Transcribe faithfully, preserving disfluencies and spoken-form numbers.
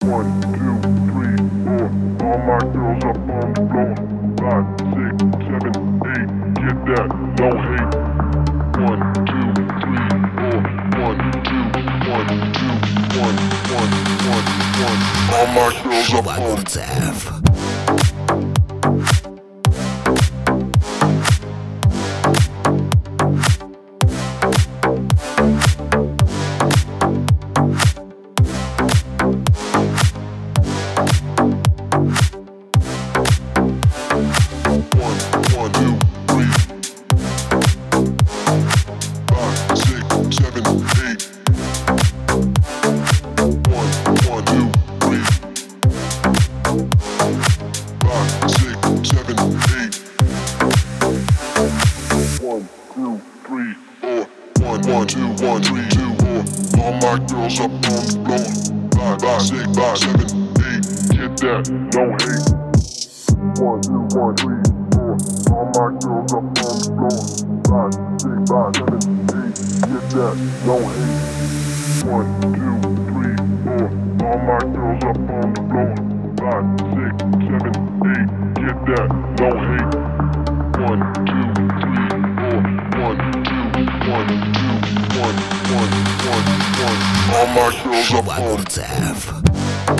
One, two, three, four. All my girls up on the floor. Five, six, seven, eight. Get that, no hate. One, two, three, four. One, two, one, two, one, one, one, one. All my girls up on the floor. One, two, one, three, two, four. All my girls up on the floor. Five, five, six, five, seven, eight. Get that, no hate. One, two, one, three, four. All my girls up on the floor. Five, six, five, seven, eight. Get that, no hate. One, two, three, four. All my girls up on the floor. Five, six, seven, eight. Get that, no hate. One, two, three, four. One, two, one, two. One, one, one, one. All my girls up on the floor.